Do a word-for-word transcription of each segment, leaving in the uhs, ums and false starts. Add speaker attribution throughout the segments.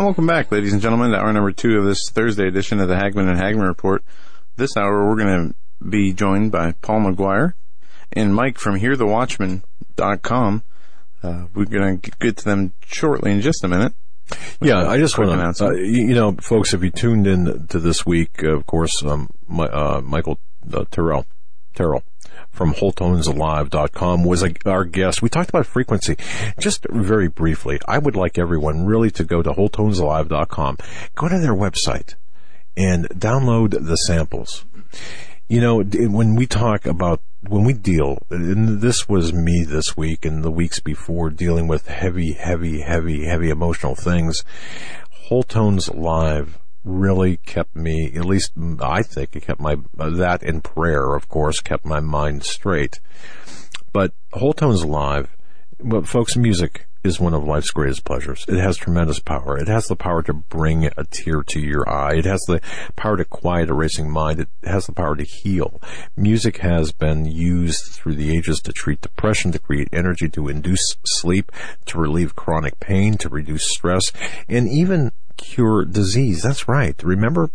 Speaker 1: welcome back, ladies and gentlemen, to hour number two of this Thursday edition of the Hagman and Hagman Report. This hour, we're going to be joined by Paul McGuire and Mike from hear the watchman dot com. Uh, we're going to get to them shortly in just a minute.
Speaker 2: Yeah, I just want to, uh, you know, folks, if you tuned in to this week, uh, of course, um, my, uh, Michael uh, Terrell, Terrell from whole tones alive dot com was a, our guest. We talked about frequency. Just very briefly, I would like everyone really to go to whole tones alive dot com, go to their website, and download the samples. You know, when we talk about, when we deal, and this was me this week and the weeks before, dealing with heavy, heavy, heavy, heavy emotional things, Whole Tones Live really kept me, at least I think it kept my, that in prayer, of course, kept my mind straight. But Whole Tones Live, well, folks, music is one of life's greatest pleasures. It has tremendous power. It has the power to bring a tear to your eye. It has the power to quiet a racing mind. It has the power to heal. Music has been used through the ages to treat depression, to create energy, to induce sleep, to relieve chronic pain, to reduce stress, and even cure disease. That's right. Remember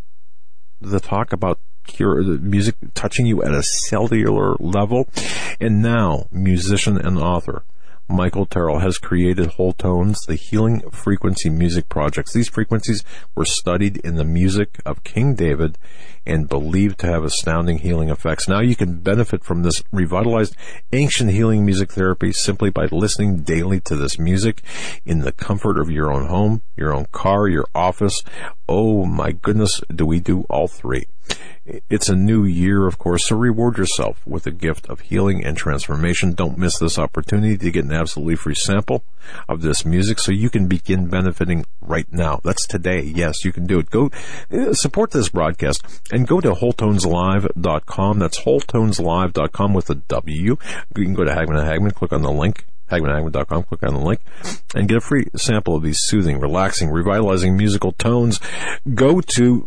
Speaker 2: the talk about cure, the music touching you at a cellular level? And now, musician and author Michael Terrell has created Whole Tones, the healing frequency music projects. These frequencies were studied in the music of King David and believed to have astounding healing effects. Now you can benefit from this revitalized ancient healing music therapy simply by listening daily to this music in the comfort of your own home, your own car, your office. Oh my goodness, do we do all three? It's a new year, of course, so reward yourself with the gift of healing and transformation. Don't miss this opportunity to get an absolutely free sample of this music so you can begin benefiting right now. That's today. Yes, you can do it. Go uh, support this broadcast and go to whole tones live dot com. That's whole tones live dot com with a W. You can go to Hagman and Hagman, click on the link. Hagman Hagman dot com, click on the link, and get a free sample of these soothing, relaxing, revitalizing musical tones. Go to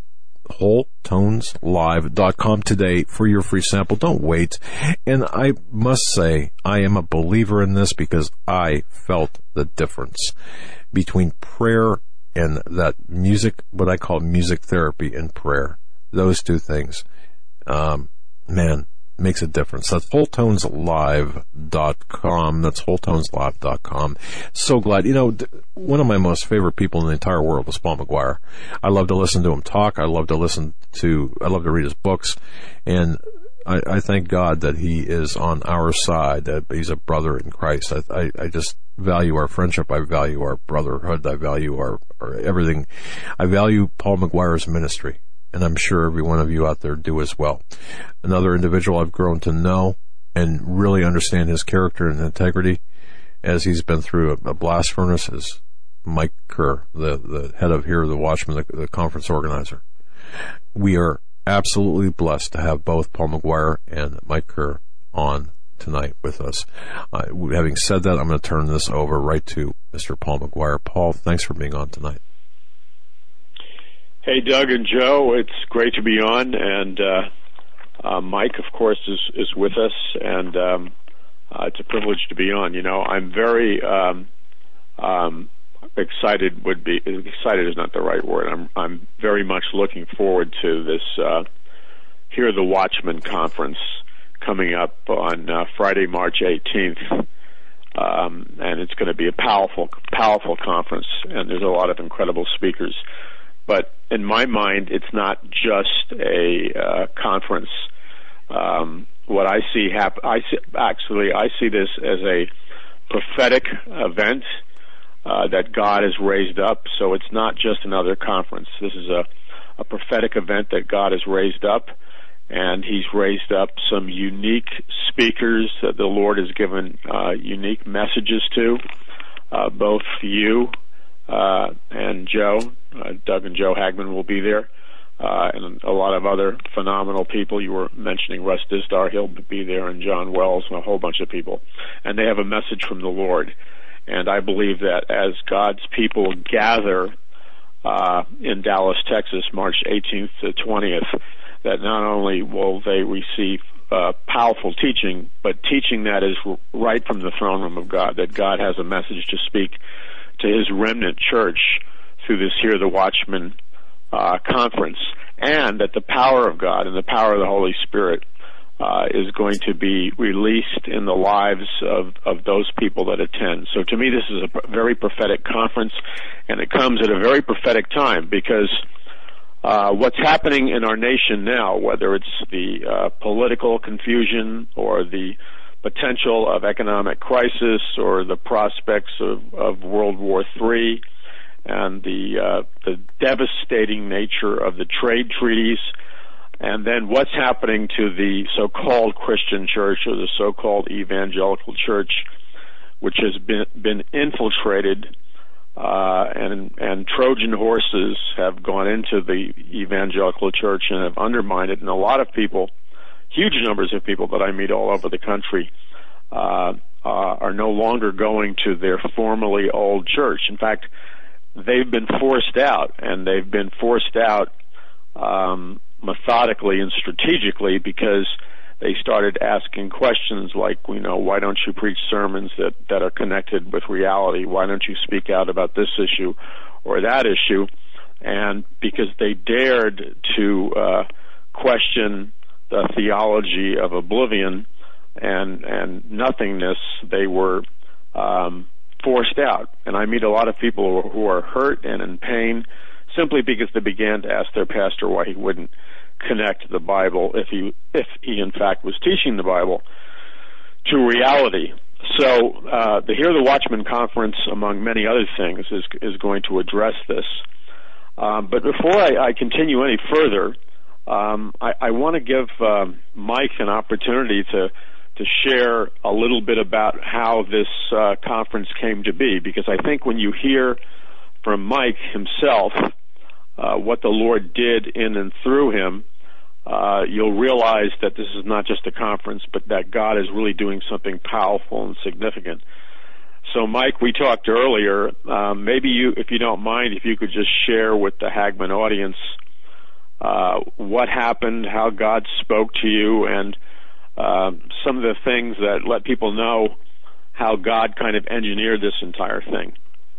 Speaker 2: whole tones live dot com today for your free sample. Don't wait. And I must say, I am a believer in this because I felt the difference between prayer and that music, what I call music therapy and prayer. Those two things, um, man, makes a difference. That's whole tones live dot com. That's whole tones live dot com. So glad. You know, one of my most favorite people in the entire world is Paul McGuire. I love to listen to him talk. I love to listen to, I love to read his books. And I, I thank God that he is on our side, that he's a brother in Christ. I, I, I just value our friendship. I value our brotherhood. I value our, our everything. I value Paul McGuire's ministry. And I'm sure every one of you out there do as well. Another individual I've grown to know and really understand his character and integrity as he's been through a, a blast furnace is Mike Kerr, the, the head of Hear the Watchman, the, the conference organizer. We are absolutely blessed to have both Paul McGuire and Mike Kerr on tonight with us. Uh, having said that, I'm going to turn this over right to Mister Paul McGuire. Paul, thanks for being on tonight.
Speaker 3: Hey, Doug and Joe, it's great to be on, and uh, uh, Mike, of course, is, is with us, and um, uh, it's a privilege to be on. You know, I'm very um, um, excited. Would be excited is not the right word. I'm I'm very much looking forward to this uh, Hear the Watchman conference coming up on uh, Friday, March eighteenth. Um, and it's going to be a powerful, powerful conference, and there's a lot of incredible speakers. But in my mind, it's not just a uh, conference. Um, what I see happen, I see, actually, I see this as a prophetic event uh, that God has raised up. So it's not just another conference. This is a, a prophetic event that God has raised up, and He's raised up some unique speakers that the Lord has given uh, unique messages to, uh, both you uh, and Joe. Uh, Doug and Joe Hagman will be there, uh, and a lot of other phenomenal people. You were mentioning Russ Dizdar, he'll be there, and John Wells, and a whole bunch of people. And they have a message from the Lord. And I believe that as God's people gather uh, in Dallas, Texas, March eighteenth to twentieth, that not only will they receive uh, powerful teaching, but teaching that is right from the throne room of God, that God has a message to speak to his remnant church through this Hear the Watchman uh, conference, and that the power of God and the power of the Holy Spirit uh, is going to be released in the lives of, of those people that attend. So to me, this is a very prophetic conference, and it comes at a very prophetic time, because uh, what's happening in our nation now, whether it's the uh, political confusion or the potential of economic crisis or the prospects of, of World War Three, and the uh, the devastating nature of the trade treaties, and then what's happening to the so-called Christian church or the so-called evangelical church, which has been been infiltrated, uh, and and Trojan horses have gone into the evangelical church and have undermined it, and a lot of people, huge numbers of people that I meet all over the country, uh, uh, are no longer going to their formerly old church. In fact, they've been forced out, and they've been forced out um, methodically and strategically, because they started asking questions like, you know, why don't you preach sermons that, that are connected with reality? Why don't you speak out about this issue or that issue? And because they dared to uh, question the theology of oblivion and and nothingness, they were um, forced out. And I meet a lot of people who are hurt and in pain simply because they began to ask their pastor why he wouldn't connect the Bible, if he if he in fact was teaching the Bible, to reality. So uh, the Hear the Watchman conference, among many other things, is is going to address this. Um, but before I, I continue any further, um, I, I want to give um, Mike an opportunity to to share a little bit about how this uh, conference came to be, because I think when you hear from Mike himself uh, what the Lord did in and through him, uh, you'll realize that this is not just a conference, but that God is really doing something powerful and significant. So, Mike, we talked earlier. Um, maybe you, if you don't mind, if you could just share with the Hagmann audience uh, what happened, how God spoke to you, and uh, some of the things that let people know how God kind of engineered this entire thing.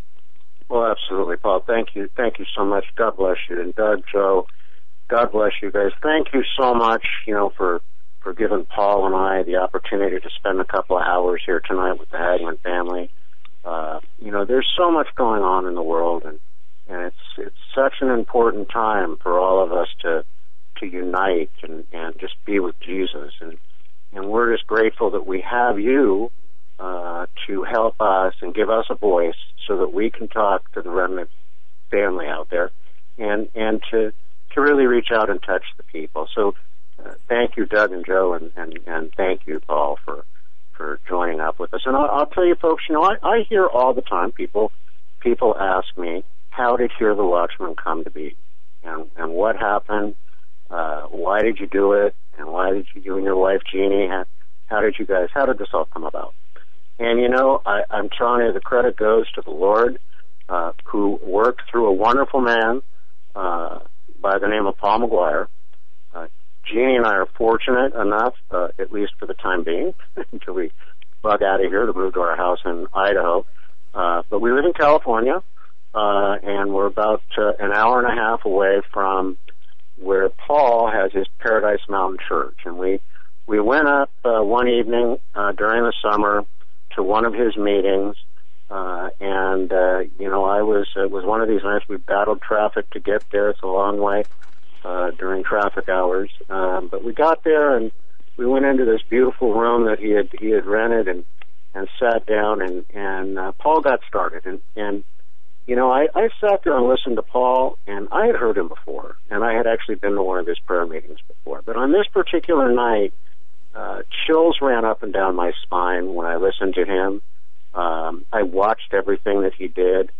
Speaker 4: Well, absolutely, Paul. Thank you. Thank you so much. God bless you. And Doug, Joe, God bless you guys. Thank you so much, you know, for, for giving Paul and I the opportunity to spend a couple of hours here tonight with the Hagmann family. Uh, you know, there's so much going on in the world, and, and it's it's such an important time for all of us to to unite and, and just be with Jesus. And, and we're just grateful that we have you uh, to help us and give us a voice so that we can talk to the remnant family out there and, and to to really reach out and touch the people. So uh, thank you, Doug and Joe, and, and, and thank you, Paul, for for joining up with us. And I'll, I'll tell you, folks, you know, I, I hear all the time people people ask me, how did Hear the Watchman come to be? And, and what happened? Uh, why did you do it? And why did you, you and your wife, Jeannie, how, how did you guys, how did this all come about? And, you know, I, I'm telling you, the credit goes to the Lord, uh, who worked through a wonderful man uh, by the name of Paul McGuire. Uh, Jeannie and I are fortunate enough, uh, at least for the time being, until we bug out of here to move to our house in Idaho. Uh, but we live in California, uh, and we're about uh, an hour and a half away from where Paul has his Paradise Mountain Church. And we, we went up uh, one evening uh, during the summer to one of his meetings, uh, and, uh, you know, I was, it was one of these nights we battled traffic to get there. It's a long way. Uh, during traffic hours, um, but we got there and we went into this beautiful room that he had he had rented and and sat down and and uh, Paul got started and and you know I, I sat there and listened to Paul, and I had heard him before, and I had actually been to one of his prayer meetings before, but on this particular night, uh, chills ran up and down my spine when I listened to him. Um, I watched everything that he did,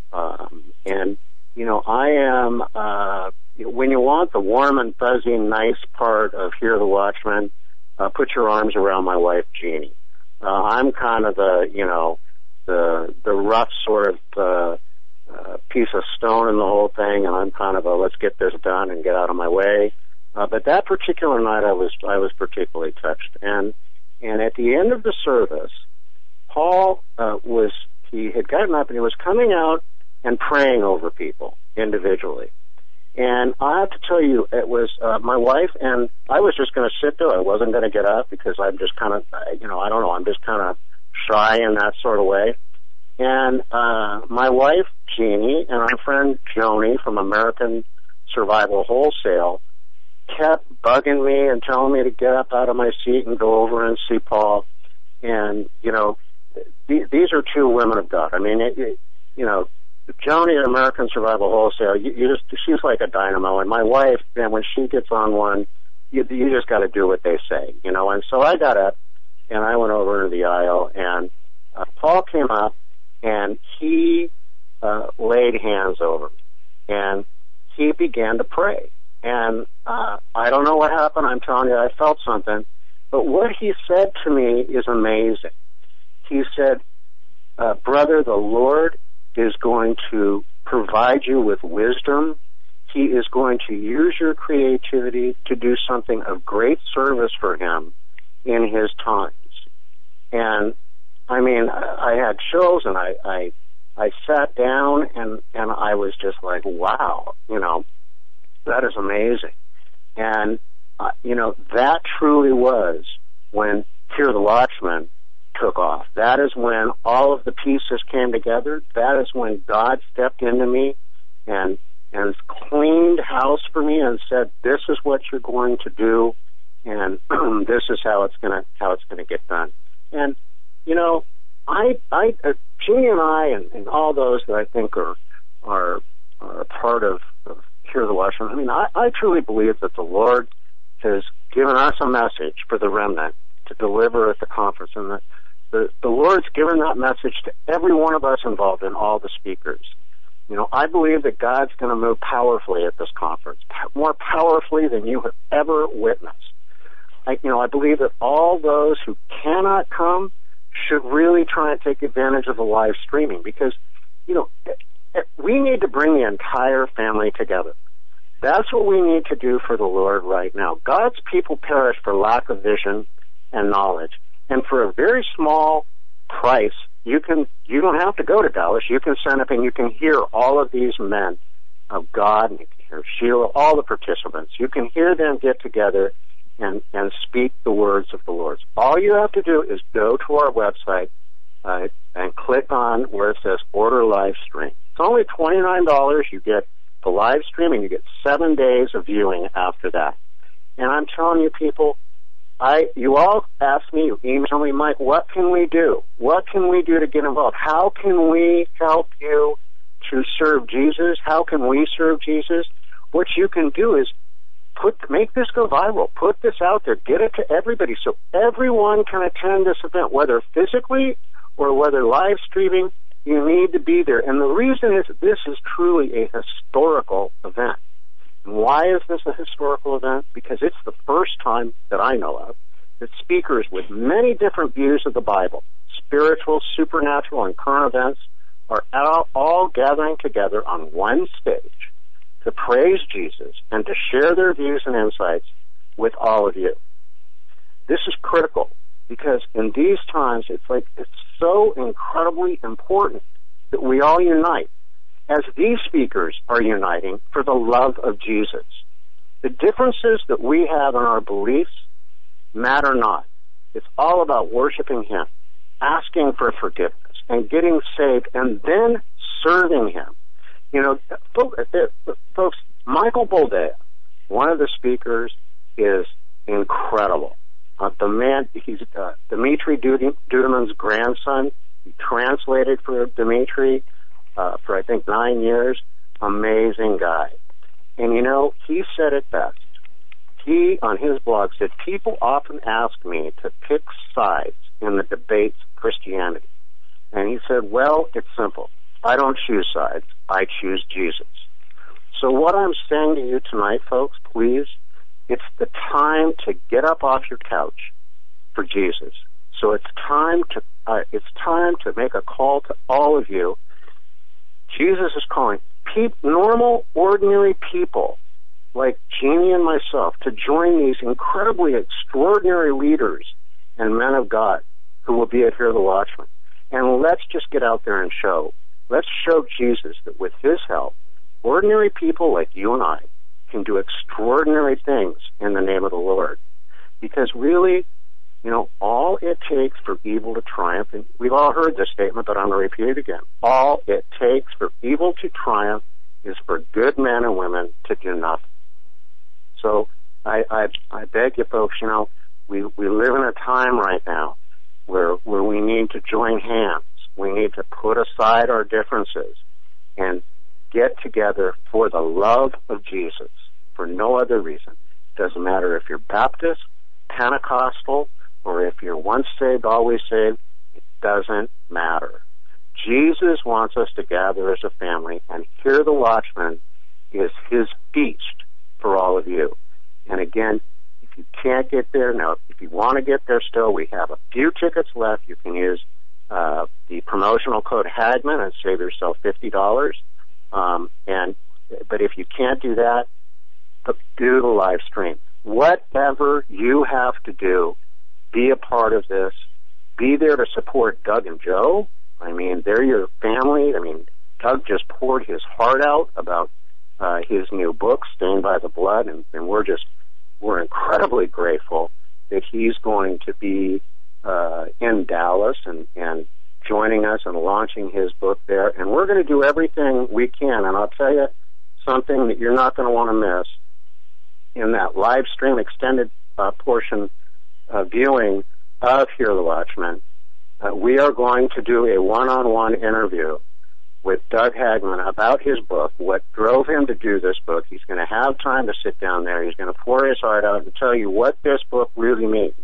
Speaker 4: um, and you know I am. Uh, When you want the warm and fuzzy, nice part of Hear the Watchman, uh, put your arms around my wife, Jeannie. Uh, I'm kind of the, you know, the the rough sort of uh, uh, piece of stone in the whole thing, and I'm kind of a let's get this done and get out of my way. Uh, but that particular night, I was I was particularly touched, and and at the end of the service, Paul uh, was he had gotten up and he was coming out and praying over people individually. And I have to tell you, it was uh, my wife, and I was just going to sit there. I wasn't going to get up because I'm just kind of, you know, I don't know, I'm just kind of shy in that sort of way. And uh, my wife, Jeannie, and our friend Joni from American Survival Wholesale kept bugging me and telling me to get up out of my seat and go over and see Paul. And, you know, th- these are two women of God. I mean, it, it, you know, Joni at American Survival Wholesale, you, you just, she's like a dynamo. And my wife, man, when she gets on one, you, you just got to do what they say, you know. And so I got up and I went over to the aisle, and uh, Paul came up and he uh, laid hands over me, and he began to pray. And uh, I don't know what happened. I'm telling you, I felt something. But what he said to me is amazing. He said, uh, brother, the Lord is going to provide you with wisdom. He is going to use your creativity to do something of great service for him in his times. And I mean, I had chills, and I, I, I sat down, and, and I was just like, wow, you know, that is amazing. And, uh, you know, that truly was when Hear the Watchman took off. That is when all of the pieces came together. That is when God stepped into me and and cleaned house for me and said, "This is what you're going to do, and this is how it's gonna how it's gonna get done." And you know, I I uh, Jeannie and I and, and all those that I think are are are a part of, of Hear the Watchman. I mean, I, I truly believe that the Lord has given us a message for the remnant to deliver at the conference, and that the, the Lord's given that message to every one of us involved in all the speakers. You know, I believe that God's going to move powerfully at this conference, more powerfully than you have ever witnessed. I, you know, I believe that all those who cannot come should really try and take advantage of the live streaming, because, you know, we need to bring the entire family together. That's what we need to do for the Lord right now. God's people perish for lack of vision and knowledge. And for a very small price, you can you don't have to go to Dallas. You can sign up and you can hear all of these men of God, and you can hear Sheila, all the participants. You can hear them get together and, and speak the words of the Lord. All you have to do is go to our website uh, and click on where it says Order Live Stream. It's only twenty-nine dollars. You get the live stream, and you get seven days of viewing after that. And I'm telling you, people, I you all ask me, you email me, Mike, what can we do? What can we do to get involved? How can we help you to serve Jesus? How can we serve Jesus? What you can do is put make this go viral. Put this out there. Get it to everybody so everyone can attend this event, whether physically or whether live streaming. You need to be there. And the reason is this is truly a historical event. And why is this a historical event? Because it's the first time that I know of that speakers with many different views of the Bible, spiritual, supernatural, and current events, are all, all gathering together on one stage to praise Jesus and to share their views and insights with all of you. This is critical, because in these times, it's like it's so incredibly important that we all unite, as these speakers are uniting for the love of Jesus. The differences that we have in our beliefs matter not. It's all about worshiping Him, asking for forgiveness, and getting saved, and then serving Him. You know, folks, Michael Boldea, one of the speakers, is incredible. Uh, the man, he's uh, Dimitri Duduman's grandson. He translated for Dimitri uh, for, I think, nine years. Amazing guy. And, you know, he said it best. He, on his blog, said, people often ask me to pick sides in the debates of Christianity. And he said, well, it's simple. I don't choose sides. I choose Jesus. So what I'm saying to you tonight, folks, please, it's the time to get up off your couch for Jesus. So it's time to uh, it's time to make a call to all of you. Jesus is calling pe- normal, ordinary people like Jeannie and myself to join these incredibly extraordinary leaders and men of God who will be at Hear the Watchman. And let's just get out there and show. Let's show Jesus that with his help, ordinary people like you and I can do extraordinary things in the name of the Lord. Because really, you know, all it takes for evil to triumph, and we've all heard this statement, but I'm going to repeat it again. All it takes for evil to triumph is for good men and women to do nothing. So I, I, I beg you folks, you know, we, we live in a time right now where, where we need to join hands. We need to put aside our differences and get together for the love of Jesus, for no other reason. Doesn't matter if you're Baptist, Pentecostal, or if you're once saved, always saved. It doesn't matter. Jesus wants us to gather as a family, and Hear the Watchman is his feast for all of you. And again, if you can't get there, now, if you want to get there still, we have a few tickets left. You can use uh, the promotional code Hagmann and save yourself fifty dollars. Um, and but if you can't do that, do the live stream. Whatever you have to do, be a part of this. Be there to support Doug and Joe. I mean, they're your family. I mean, Doug just poured his heart out about uh, his new book, Stained by the Blood, and, and we're just, we're incredibly grateful that he's going to be uh, in Dallas and, and joining us and launching his book there. And we're going to do everything we can. And I'll tell you something that you're not going to want to miss. In that live stream extended uh, portion uh, viewing of Hear the Watchman, uh, we are going to do a one-on-one interview with Doug Hagmann about his book, what drove him to do this book. He's going to have time to sit down there. He's going to pour his heart out and tell you what this book really means.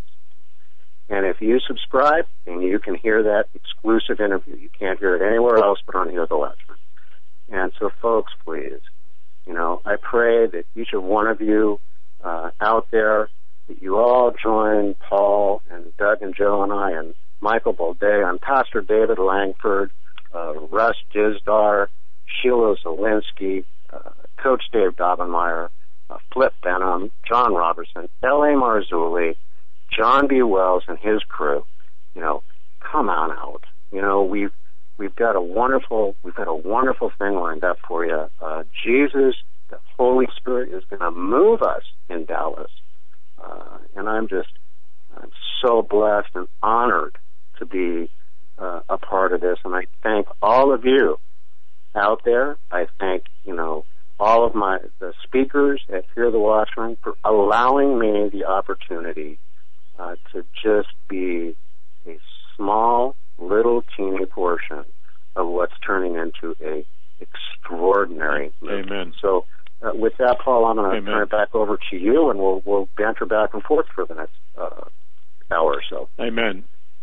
Speaker 4: And if you subscribe, then you can hear that exclusive interview. You can't hear it anywhere else but on Hear the Watchman. And so, folks, please, you know, I pray that each of one of you uh, out there, that you all join Paul and Doug and Joe and I and Michael Bolday and Pastor David Langford, uh, Russ Dizdar, Sheila Zielinski, uh, Coach Dave Dobbenmeyer, uh, Flip Benham, John Robertson, L A Marzulli, John B. Wells and his crew. You know, come on out. You know, we've we've got a wonderful we've got a wonderful thing lined up for you. Uh, Jesus, the Holy Spirit, is going to move us in Dallas, uh, and I'm just I'm so blessed and honored to be uh, a part of this. And I thank all of you out there. I thank you know all of my the speakers at Hear the Watchman for allowing me the opportunity uh, to just be a small, little, teeny portion of what's turning into a extraordinary movement.
Speaker 3: Amen.
Speaker 4: So, uh, with that, Paul, I'm going to turn it back over to you, and we'll we'll banter back and forth for the next uh, hour or so.
Speaker 3: Amen.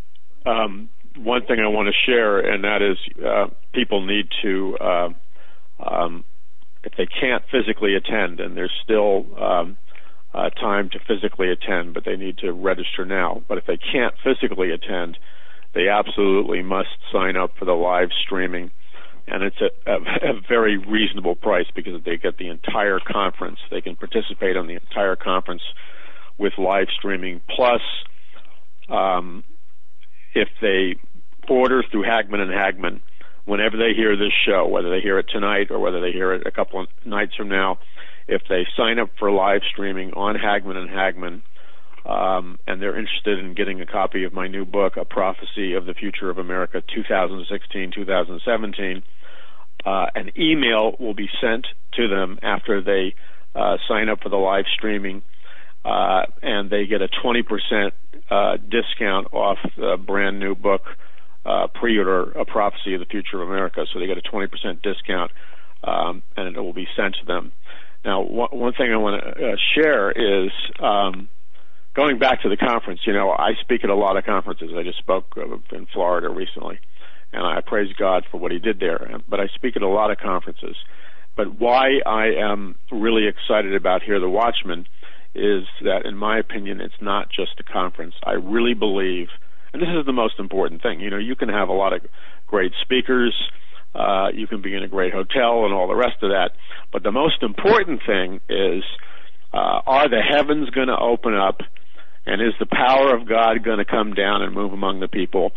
Speaker 3: Um, one thing I want to share, and that is, uh, people need to, uh, um, if they can't physically attend, and there's still um, uh, time to physically attend, but they need to register now. But if they can't physically attend, they absolutely must sign up for the live streaming, and it's a, a, a very reasonable price because they get the entire conference. They can participate on the entire conference with live streaming. Plus, um, if they order through Hagmann and Hagmann, whenever they hear this show, whether they hear it tonight or whether they hear it a couple of nights from now, if they sign up for live streaming on Hagmann and Hagmann, Um, and they're interested in getting a copy of my new book, A Prophecy of the Future of America, twenty sixteen to twenty seventeen, uh, an email will be sent to them after they uh, sign up for the live streaming, uh, and they get a twenty percent uh, discount off the brand new book, uh, pre-order, A Prophecy of the Future of America. So they get a twenty percent discount, um, and it will be sent to them. Now, one, one thing I want to uh, share is... Um, Going back to the conference, you know, I speak at a lot of conferences. I just spoke in Florida recently, and I praise God for what he did there. But I speak at a lot of conferences. But why I am really excited about Hear the Watchman is that, in my opinion, it's not just a conference. I really believe, and this is the most important thing, you know, you can have a lot of great speakers, uh, you can be in a great hotel and all the rest of that, but the most important thing is, uh, are the heavens going to open up? And is the power of God going to come down and move among the people?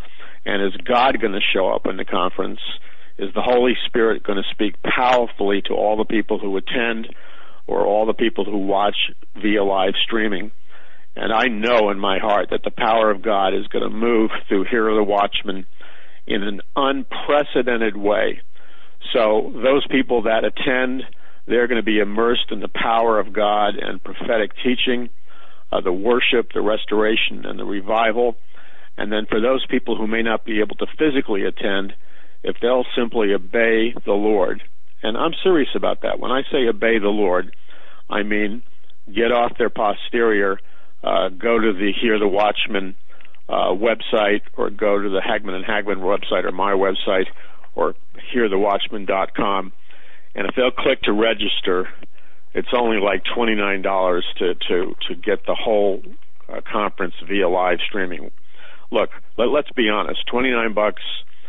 Speaker 3: And is God going to show up in the conference? Is the Holy Spirit going to speak powerfully to all the people who attend or all the people who watch via live streaming? And I know in my heart that the power of God is going to move through Hear the Watchman in an unprecedented way. So those people that attend, they're going to be immersed in the power of God and prophetic teaching, uh, the worship, the restoration, and the revival. And then for those people who may not be able to physically attend, if they'll simply obey the Lord, and I'm serious about that. When I say obey the Lord, I mean get off their posterior, uh, go to the Hear the Watchman uh, website, or go to the Hagman and Hagman website, or my website, or hear the watchman dot com. And if they'll click to register, it's only like twenty-nine dollars to, to, to get the whole uh, conference via live streaming. Look, let, let's be honest, twenty-nine bucks,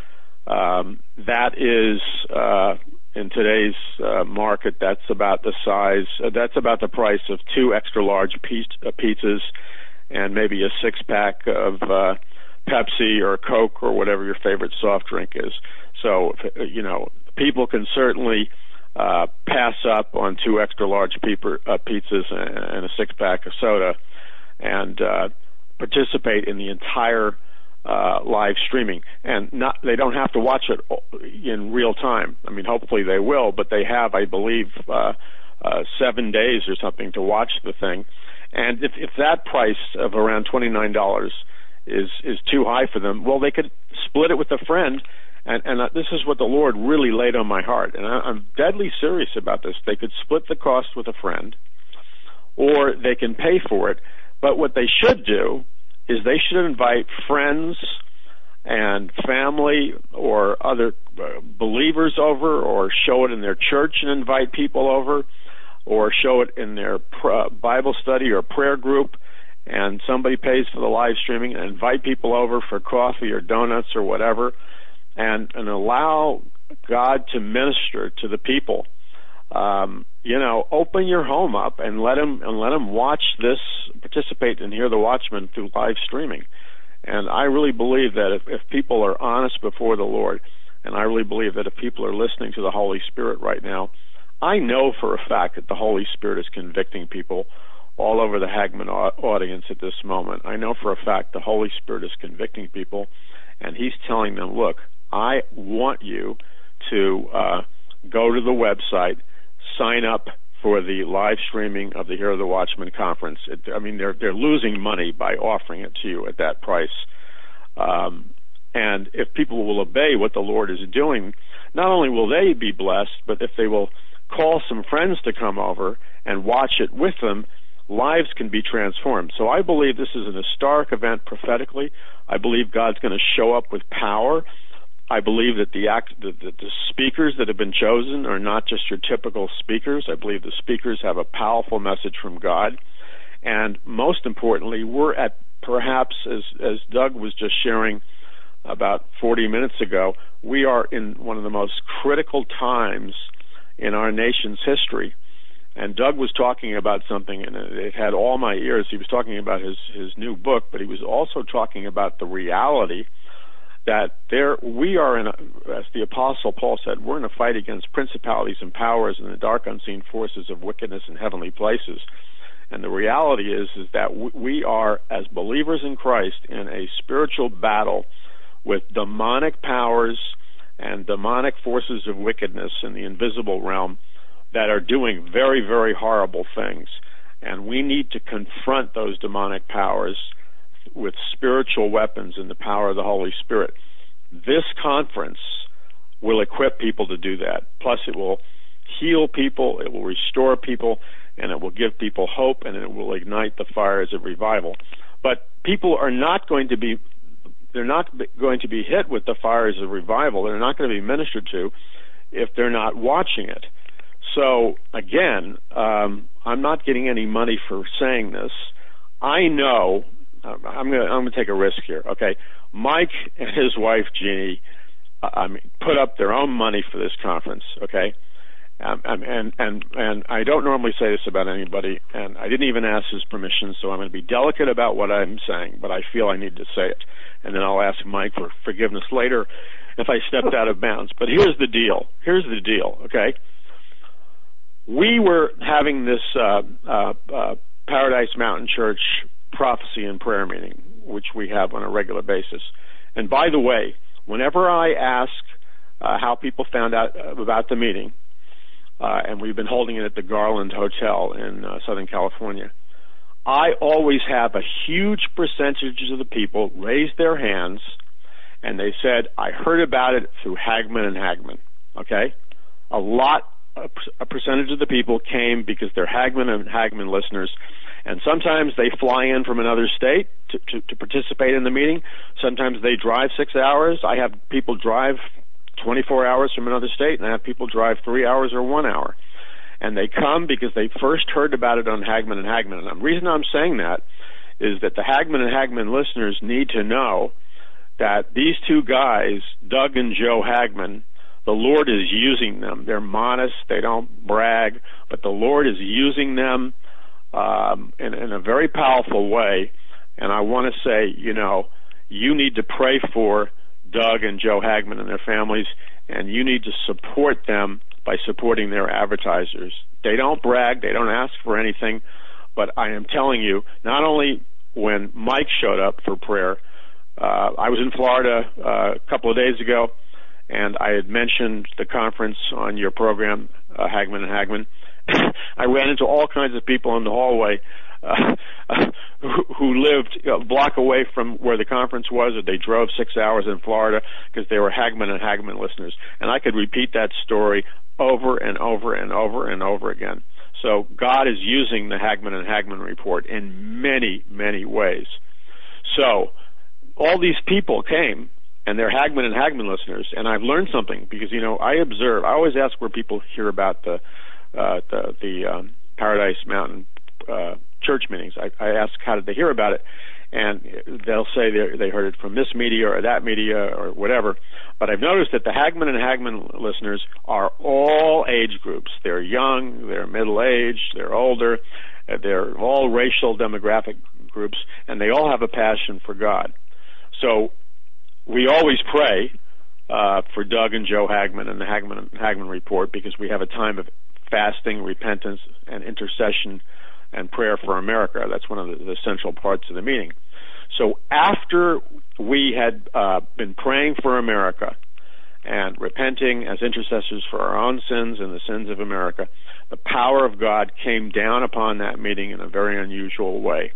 Speaker 3: um, that is, uh, in today's uh, market, that's about the size, uh, that's about the price of two extra large piz- uh, pizzas and maybe a six-pack of uh, Pepsi or Coke or whatever your favorite soft drink is. So, you know, people can certainly uh, pass up on two extra large peeper, uh, pizzas and a six-pack of soda and uh, participate in the entire uh, live streaming. And not, they don't have to watch it in real time. I mean, hopefully they will, but they have, I believe, uh, uh, seven days or something to watch the thing. And if, if that price of around twenty-nine dollars is, is too high for them, well, they could split it with a friend. And, and uh, this is what the Lord really laid on my heart. And I, I'm deadly serious about this. They could split the cost with a friend, or they can pay for it. But what they should do is they should invite friends and family or other uh, believers over, or show it in their church and invite people over, or show it in their pr- Bible study or prayer group, and somebody pays for the live streaming, and invite people over for coffee or donuts or whatever, and, and allow God to minister to the people. Um, you know, open your home up and let them and let them watch this, participate and Hear the Watchman through live streaming. And I really believe that if, if people are honest before the Lord, and I really believe that if people are listening to the Holy Spirit right now, I know for a fact that the Holy Spirit is convicting people all over the Hagman audience at this moment. I know for a fact the Holy Spirit is convicting people, and He's telling them, look, I want you to uh, go to the website, sign up for the live streaming of the Hear the Watchman conference. It, I mean, they're they're losing money by offering it to you at that price. Um, and if people will obey what the Lord is doing, not only will they be blessed, but if they will call some friends to come over and watch it with them, lives can be transformed. So I believe this is an historic event prophetically. I believe God's going to show up with power. I believe that the, act, the, the, the speakers that have been chosen are not just your typical speakers. I believe the speakers have a powerful message from God. And most importantly, we're at perhaps, as, as Doug was just sharing about forty minutes ago, we are in one of the most critical times in our nation's history. And Doug was talking about something, and it had all my ears. He was talking about his, his new book, but he was also talking about the reality that there we are in, a, as the Apostle Paul said, we're in a fight against principalities and powers and the dark unseen forces of wickedness in heavenly places. And the reality is, is that we are, as believers in Christ, in a spiritual battle with demonic powers and demonic forces of wickedness in the invisible realm that are doing very, very horrible things. And we need to confront those demonic powers with spiritual weapons and the power of the Holy Spirit. This conference will equip people to do that. Plus, it will heal people, it will restore people, and it will give people hope, and it will ignite the fires of revival. But people are not going to be they're not going to be hit with the fires of revival. They're not going to be ministered to if they're not watching it. So, again, um, I'm not getting any money for saying this. I know, I'm going to I'm going to take a risk here, okay? Mike and his wife, Jeannie, I mean, put up their own money for this conference, okay? Um, and, and, and I don't normally say this about anybody, and I didn't even ask his permission, so I'm going to be delicate about what I'm saying, but I feel I need to say it. And then I'll ask Mike for forgiveness later if I stepped out of bounds. But here's the deal. Here's the deal, okay? We were having this uh, uh, uh, Paradise Mountain Church prophecy and prayer meeting, which we have on a regular basis. And by the way, whenever I ask uh, how people found out about the meeting, Uh, and we've been holding it at the Garland Hotel in uh, Southern California, I always have a huge percentage of the people raise their hands, and they said, I heard about it through Hagmann and Hagmann, okay? A lot, a percentage of the people came because they're Hagmann and Hagmann listeners, and sometimes they fly in from another state to, to, to participate in the meeting. Sometimes they drive six hours. I have people drive twenty-four hours from another state, and I have people drive three hours or one hour. And they come because they first heard about it on Hagmann and Hagmann. And the reason I'm saying that is that the Hagmann and Hagmann listeners need to know that these two guys, Doug and Joe Hagmann, the Lord is using them. They're modest, they don't brag, but the Lord is using them um, in, in a very powerful way. And I want to say, you know, you need to pray for Doug and Joe Hagmann and their families, and you need to support them by supporting their advertisers. They don't brag, they don't ask for anything, but I am telling you, not only when Mike showed up for prayer, uh, I was in Florida uh, a couple of days ago, and I had mentioned the conference on your program, uh, Hagmann and Hagmann. I ran into all kinds of people in the hallway Uh, who, who lived a block away from where the conference was, or they drove six hours in Florida because they were Hagmann and Hagmann listeners. And I could repeat that story over and over and over and over again. So God is using the Hagmann and Hagmann report in many, many ways. So all these people came, and they're Hagmann and Hagmann listeners, and I've learned something because, you know, I observe. I always ask where people hear about the uh, the, the um, Paradise Mountain uh church meetings. I, I ask how did they hear about it, and they'll say they heard it from this media or that media or whatever. But I've noticed that the Hagmann and Hagmann listeners are all age groups. They're young, they're middle-aged, they're older, they're all racial demographic groups, and they all have a passion for God. So we always pray uh, for Doug and Joe Hagmann and the Hagmann Hagmann report because we have a time of fasting, repentance, and intercession and prayer for America. That's one of the, the central parts of the meeting. So after we had uh, been praying for America and repenting as intercessors for our own sins and the sins of America, the power of God came down upon that meeting in a very unusual way.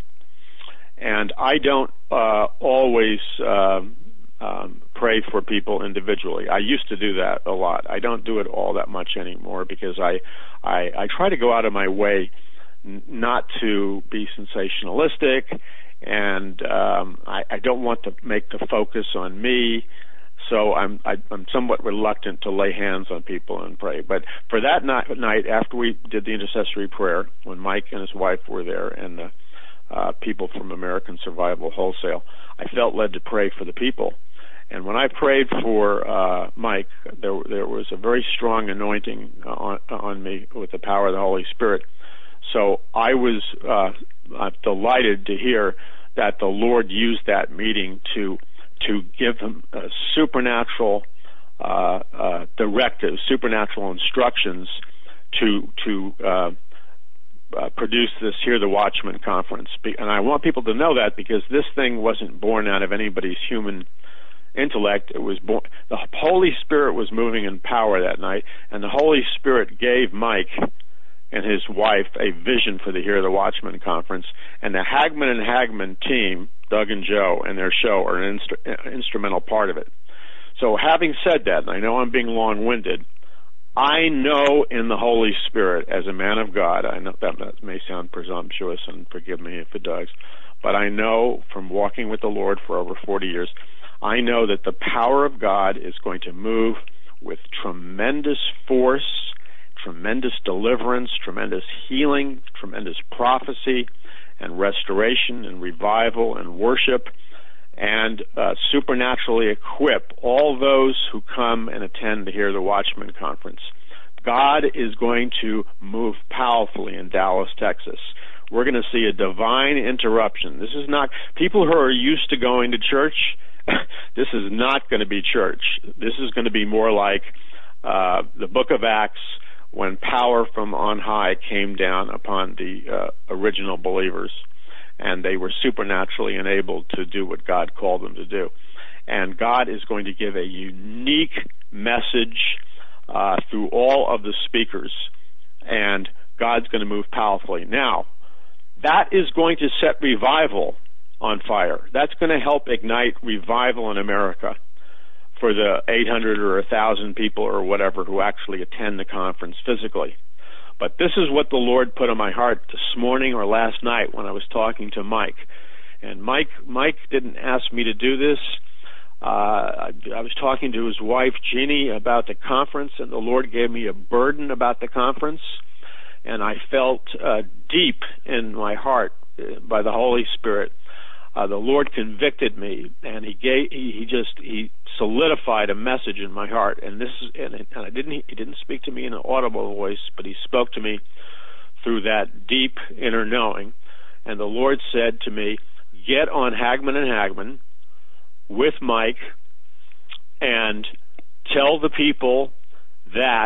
Speaker 3: And I don't uh, always uh, um, pray for people individually. I used to do that a lot. I don't do it all that much anymore because I, I, I try to go out of my way not to be sensationalistic, and um, I, I don't want to make the focus on me, so I'm, I, I'm somewhat reluctant to lay hands on people and pray. But for that night, night after we did the intercessory prayer, when Mike and his wife were there and the uh, people from American Survival Wholesale, I felt led to pray for the people. And when I prayed for uh, Mike, there, there was a very strong anointing on, on me with the power of the Holy Spirit. So I was uh, delighted to hear that the Lord used that meeting to to give him uh, supernatural uh, uh, directives, supernatural instructions to to uh, uh, produce this Hear the Watchman conference. And I want people to know that because this thing wasn't born out of anybody's human intellect. It was born. The Holy Spirit was moving in power that night, and the Holy Spirit gave Mike and his wife a vision for the Hear the Watchman conference, and the Hagmann and Hagmann team, Doug and Joe, and their show are an instru- instrumental part of it. So having said that, and I know I'm being long-winded, I know in the Holy Spirit, as a man of God, I know that, that may sound presumptuous, and forgive me if it does, but I know from walking with the Lord for over forty years, I know that the power of God is going to move with tremendous force, tremendous deliverance, tremendous healing, tremendous prophecy, and restoration, and revival, and worship, and uh, supernaturally equip all those who come and attend the Hear the Watchman conference. God is going to move powerfully in Dallas, Texas. We're going to see a divine interruption. This is not, people who are used to going to church, this is not going to be church. This is going to be more like uh, the book of Acts, when power from on high came down upon the uh, original believers, and they were supernaturally enabled to do what God called them to do. And God is going to give a unique message uh, through all of the speakers, and God's going to move powerfully. Now, that is going to set revival on fire. That's going to help ignite revival in America for the eight hundred or one thousand people or whatever who actually attend the conference physically. But this is what the Lord put on my heart this morning or last night when I was talking to Mike. And Mike, Mike didn't ask me to do this. Uh, I, I was talking to his wife, Jeannie, about the conference, and the Lord gave me a burden about the conference. And I felt uh, deep in my heart uh, by the Holy Spirit. Uh, the Lord convicted me, and He gave, he, he just He solidified a message in my heart. And this is, and, and I didn't He didn't speak to me in an audible voice, but He spoke to me through that deep inner knowing. And the Lord said to me, "Get on Hagmann and Hagmann with Mike, and tell the people that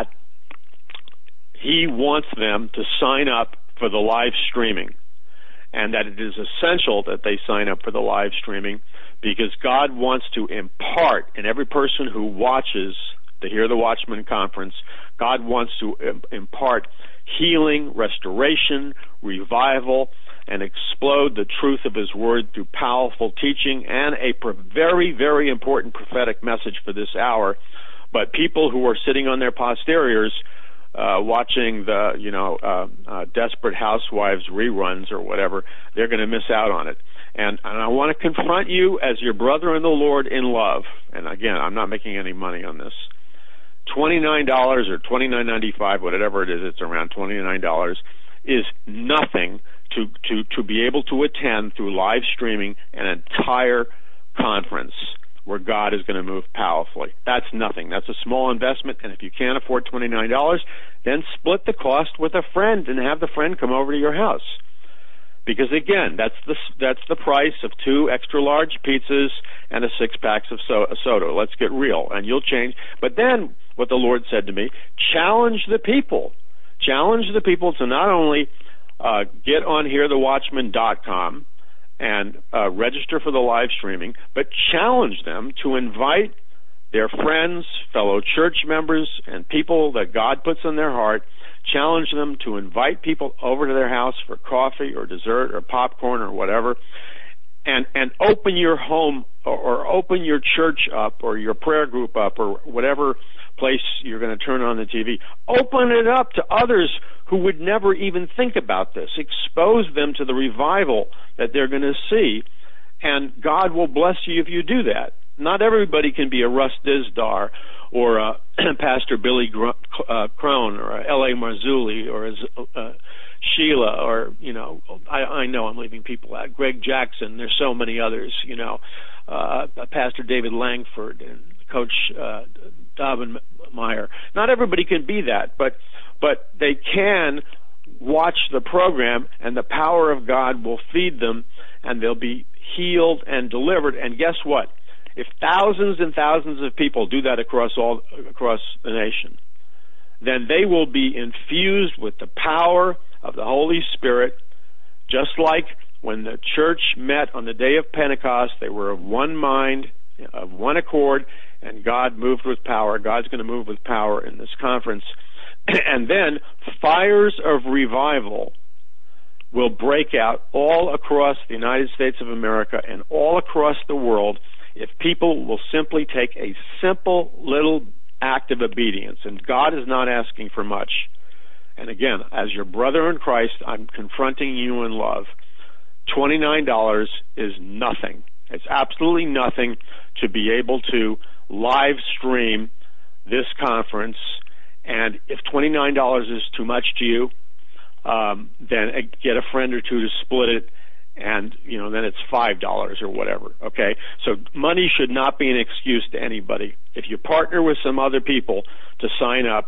Speaker 3: He wants them to sign up for the live streaming, and that it is essential that they sign up for the live streaming, because God wants to impart in every person who watches the Hear the Watchman conference, God wants to impart healing, restoration, revival, and explode the truth of His Word through powerful teaching and a very, very important prophetic message for this hour. But people who are sitting on their posteriors Uh, watching the, you know, uh, uh, Desperate Housewives reruns or whatever, they're going to miss out on it. And, and I want to confront you as your brother in the Lord in love. And again, I'm not making any money on this. twenty-nine dollars or twenty-nine ninety-five, whatever it is, it's around twenty-nine dollars, is nothing to, to, to be able to attend through live streaming an entire conference where God is going to move powerfully. That's nothing. That's a small investment, and if you can't afford twenty-nine dollars, then split the cost with a friend and have the friend come over to your house. Because again, that's the that's the price of two extra large pizzas and a six packs of so, soda. Let's get real, and you'll change. But then, what the Lord said to me: challenge the people, challenge the people to not only uh, get on hear the watchman dot com and uh, register for the live streaming, but challenge them to invite their friends, fellow church members, and people that God puts in their heart. Challenge them to invite people over to their house for coffee or dessert or popcorn or whatever, and and open your home or, or open your church up or your prayer group up or whatever place you're going to turn on the T V. Open it up to others who would never even think about this. Expose them to the revival that they're going to see, and God will bless you if you do that. Not everybody can be a Russ Dizdar or a Pastor Billy Gr- uh, Crone or a L A Marzulli or a uh, Sheila or, you know, I, I know I'm leaving people out. Greg Jackson, there's so many others, you know, uh, Pastor David Langford and Coach uh, Daubenmeier. Not everybody can be that, but but they can watch the program, and the power of God will feed them, and they'll be healed and delivered. And guess what? If thousands and thousands of people do that across all across the nation, then they will be infused with the power of the Holy Spirit, just like when the church met on the day of Pentecost. They were of one mind, of one accord, and God moved with power. God's going to move with power in this conference. And then fires of revival will break out all across the United States of America and all across the world if people will simply take a simple little act of obedience. And God is not asking for much. And again, as your brother in Christ, I'm confronting you in love. twenty-nine dollars is nothing. It's absolutely nothing to be able to live stream this conference. And if twenty-nine dollars is too much to you, um, then get a friend or two to split it, and, you know, then it's five dollars or whatever, okay? So money should not be an excuse to anybody. If you partner with some other people to sign up,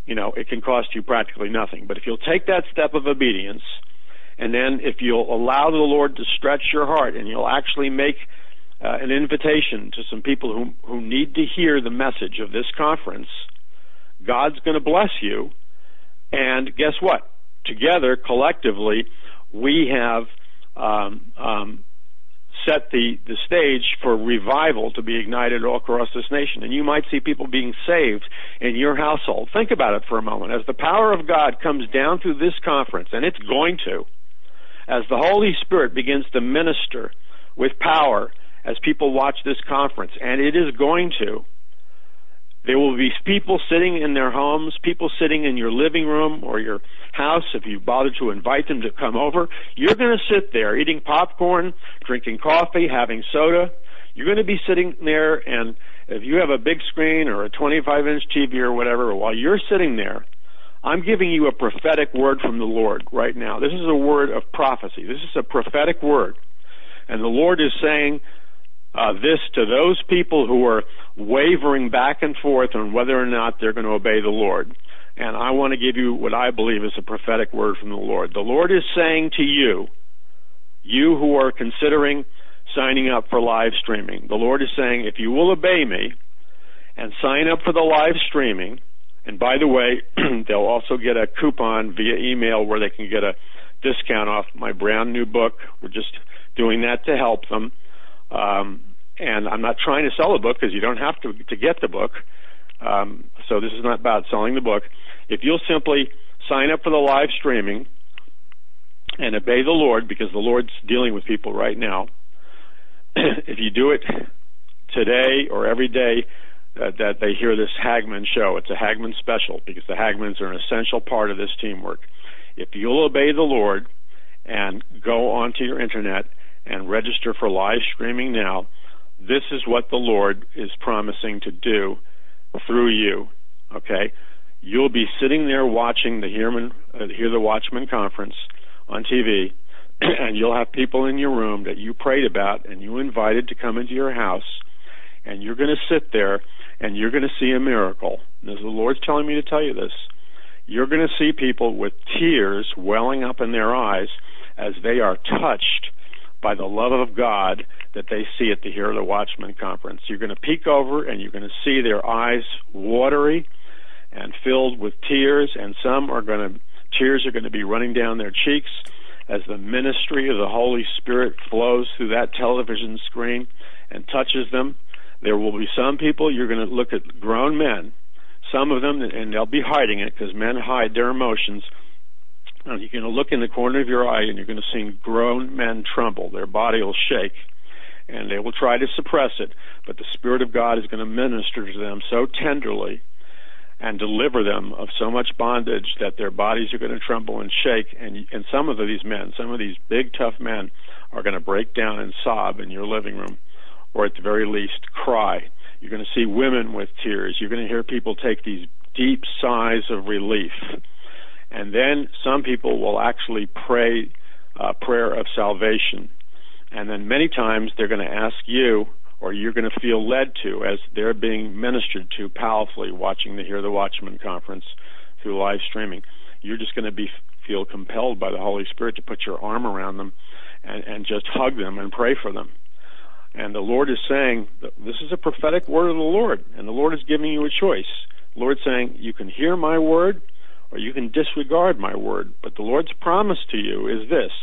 Speaker 3: you know, it can cost you practically nothing. But if you'll take that step of obedience, and then if you'll allow the Lord to stretch your heart, and you'll actually make uh, an invitation to some people who who need to hear the message of this conference, God's going to bless you. And guess what? Together, collectively, we have um, um, set the, the stage for revival to be ignited all across this nation. And you might see people being saved in your household. Think about it for a moment. As the power of God comes down through this conference, and it's going to, as the Holy Spirit begins to minister with power as people watch this conference, and it is going to, there will be people sitting in their homes, people sitting in your living room or your house, if you bother to invite them to come over. You're going to sit there eating popcorn, drinking coffee, having soda. You're going to be sitting there, and if you have a big screen or a twenty-five inch T V or whatever, while you're sitting there, I'm giving you a prophetic word from the Lord right now. This is a word of prophecy. This is a prophetic word. And the Lord is saying uh, this to those people who are wavering back and forth on whether or not they're going to obey the Lord. And I want to give you what I believe is a prophetic word from the Lord. The Lord is saying to you, you who are considering signing up for live streaming, the Lord is saying, if you will obey me and sign up for the live streaming, and by the way, they'll also get a coupon via email where they can get a discount off my brand new book. We're just doing that to help them. Um, and I'm not trying to sell a book because you don't have to to get the book. Um, so this is not about selling the book. If you'll simply sign up for the live streaming and obey the Lord, because the Lord's dealing with people right now, if you do it today or every day that, that they hear this Hagmann show, it's a Hagmann special because the Hagmanns are an essential part of this teamwork. If you'll obey the Lord and go onto your internet and register for live streaming now, this is what the Lord is promising to do through you, okay? You'll be sitting there watching the Hearman, uh, Hear the Watchman conference on T V, and you'll have people in your room that you prayed about and you invited to come into your house, and you're going to sit there and you're going to see a miracle. And as the Lord's telling me to tell you this, you're going to see people with tears welling up in their eyes as they are touched by the love of God that they see at the Hear the Watchman conference. You're going to peek over and you're going to see their eyes watery and filled with tears, and some are going to, tears are going to be running down their cheeks as the ministry of the Holy Spirit flows through that television screen and touches them. There will be some people, you're going to look at grown men, some of them, and they'll be hiding it because men hide their emotions. And you're going to look in the corner of your eye and you're going to see grown men tremble. Their body will shake, and they will try to suppress it. But the Spirit of God is going to minister to them so tenderly and deliver them of so much bondage that their bodies are going to tremble and shake. And, and some of these men, some of these big, tough men, are going to break down and sob in your living room, or at the very least cry. You're going to see women with tears. You're going to hear people take these deep sighs of relief. And then some people will actually pray a prayer of salvation. And then many times they're going to ask you, or you're going to feel led to, as they're being ministered to powerfully watching the Hear the Watchman conference through live streaming. You're just going to be feel compelled by the Holy Spirit to put your arm around them and, and just hug them and pray for them. And the Lord is saying, this is a prophetic word of the Lord, and the Lord is giving you a choice. The Lord's saying, you can hear my word, or you can disregard my word. But the Lord's promise to you is this: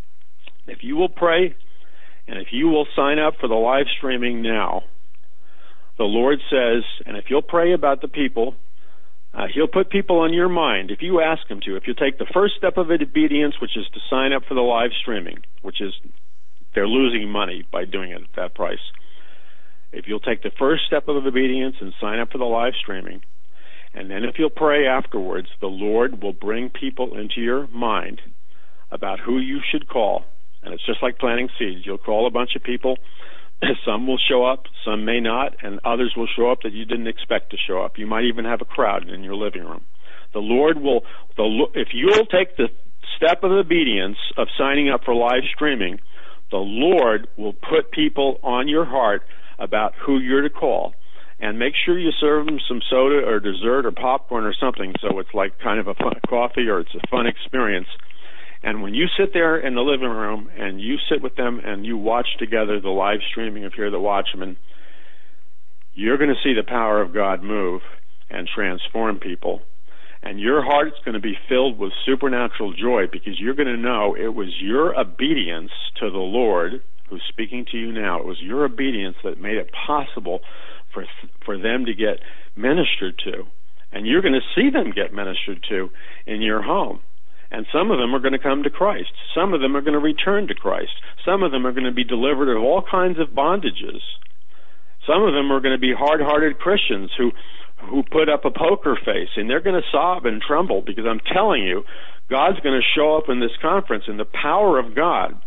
Speaker 3: if you will pray, and if you will sign up for the live streaming now, the Lord says, and if you'll pray about the people, uh, He'll put people on your mind, if you ask Him to. If you take the first step of obedience, which is to sign up for the live streaming, which is, they're losing money by doing it at that price. If you'll take the first step of obedience and sign up for the live streaming, and then if you'll pray afterwards, the Lord will bring people into your mind about who you should call. And it's just like planting seeds. You'll call a bunch of people. Some will show up, some may not, and others will show up that you didn't expect to show up. You might even have a crowd in your living room. The Lord will, the, if you'll take the step of obedience of signing up for live streaming, the Lord will put people on your heart about who you're to call. and make sure you serve them some soda or dessert or popcorn or something, so it's like kind of a fun coffee or it's a fun experience. And when you sit there in the living room and you sit with them and you watch together the live streaming of Hear the Watchman, you're going to see the power of God move and transform people. And your heart's going to be filled with supernatural joy, because you're going to know it was your obedience to the Lord who's speaking to you now. It was your obedience that made it possible for for them to get ministered to. And you're going to see them get ministered to in your home. And some of them are going to come to Christ. Some of them are going to return to Christ. Some of them are going to be delivered of all kinds of bondages. Some of them are going to be hard-hearted Christians who who put up a poker face, and they're going to sob and tremble, because I'm telling you, God's going to show up in this conference, and the power of God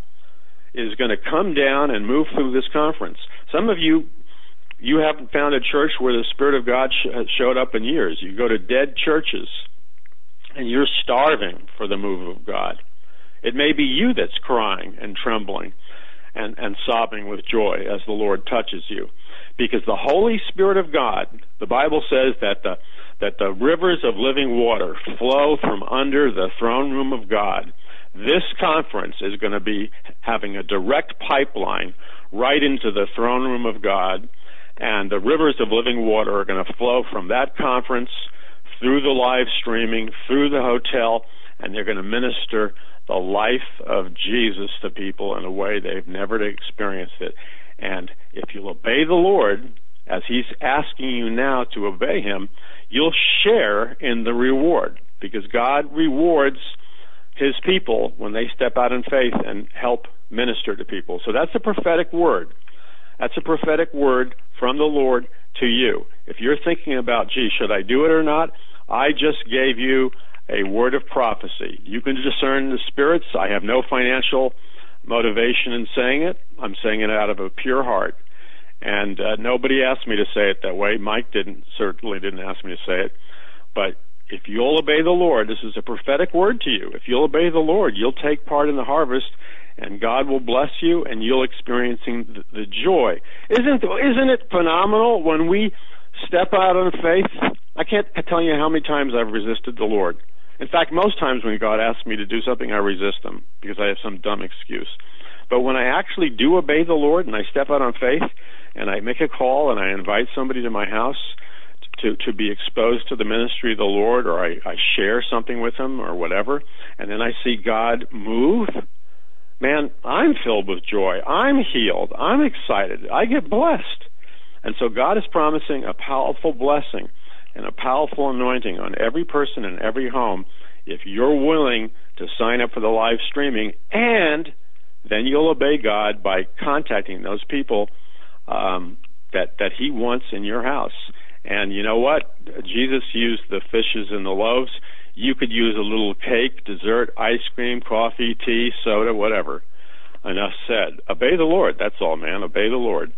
Speaker 3: is going to come down and move through this conference. Some of you, you haven't found a church where the Spirit of God sh- showed up in years. You go to dead churches, and you're starving for the move of God. It may be you that's crying and trembling and, and sobbing with joy as the Lord touches you. Because the Holy Spirit of God, the Bible says that the that the rivers of living water flow from under the throne room of God. This conference is going to be having a direct pipeline right into the throne room of God, and the rivers of living water are going to flow from that conference through the live streaming, through the hotel, and they're going to minister the life of Jesus to people in a way they've never experienced it. And if you'll obey the Lord, as He's asking you now to obey Him, you'll share in the reward, because God rewards His people when they step out in faith and help minister to people. So that's a prophetic word. That's a prophetic word from the Lord to you. If you're thinking about, gee, should I do it or not? I just gave you a word of prophecy. You can discern the spirits. I have no financial motivation in saying it. I'm saying it out of a pure heart. And uh, nobody asked me to say it that way. Mike didn't, certainly didn't ask me to say it. But if you'll obey the Lord, this is a prophetic word to you. If you'll obey the Lord, you'll take part in the harvest, and God will bless you, and you'll experiencing the, the joy. Isn't isn't it phenomenal when we step out on faith? I can't tell you how many times I've resisted the Lord. In fact, most times when God asks me to do something, I resist Him because I have some dumb excuse. But when I actually do obey the Lord and I step out on faith and I make a call and I invite somebody to my house to, to be exposed to the ministry of the Lord, or I, I share something with them or whatever, and then I see God move, man, I'm filled with joy. I'm healed. I'm excited. I get blessed. And so God is promising a powerful blessing and a powerful anointing on every person in every home if you're willing to sign up for the live streaming, and then you'll obey God by contacting those people um, that, that He wants in your house. And you know what? Jesus used the fishes and the loaves. You could use a little cake, dessert, ice cream, coffee, tea, soda, whatever. Enough said. Obey the Lord. That's all, man. Obey the Lord.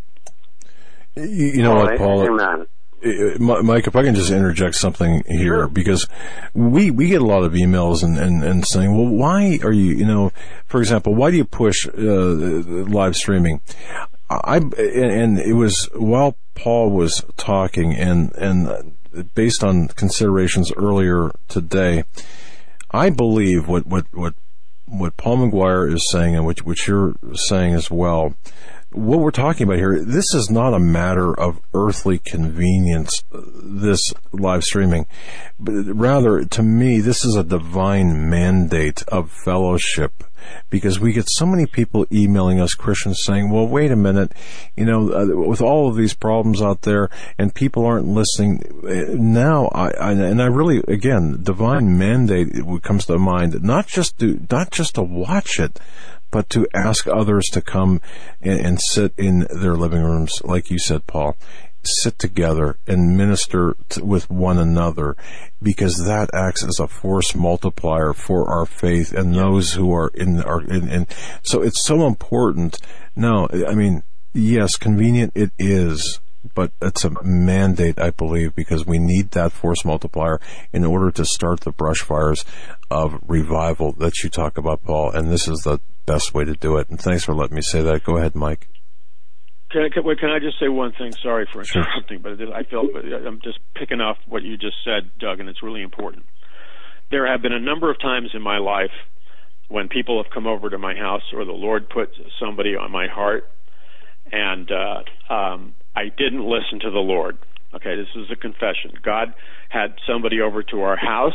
Speaker 2: You, you know what, Paul? Amen. Mike, if I can just interject something here, sure. Because we, we get a lot of emails and, and, and saying, well, why are you, you know, for example, why do you push uh, live streaming? I, and it was while Paul was talking, and, and based on considerations earlier today, I believe what, what, what, what Paul McGuire is saying, and what, what you're saying as well, what we're talking about here, this is not a matter of earthly convenience, this live streaming, but rather, to me, this is a divine mandate of fellowship, because we get so many people emailing us, Christians, saying, well, wait a minute, you know, uh, with all of these problems out there and people aren't listening, now, I, I and I really, again, divine mandate, it comes to mind, not just to, not just to watch it, but to ask others to come and, and sit in their living rooms, like you said, Paul, sit together and minister to, with one another, because that acts as a force multiplier for our faith and those who are in our, in, in. So it's so important. No, I mean, yes, convenient it is, but it's a mandate, I believe, because we need that force multiplier in order to start the brush fires of revival that you talk about, Paul, and this is the best way to do it. And thanks for letting me say that. Go ahead, Mike.
Speaker 3: Can I, can, can I just say one thing? Sorry for interrupting, but I felt I'm just picking off what you just said, Doug, and it's really important. There have been a number of times in my life when people have come over to my house, or the Lord put somebody on my heart, and uh, um, I didn't listen to the Lord. Okay, this is a confession. God had somebody over to our house,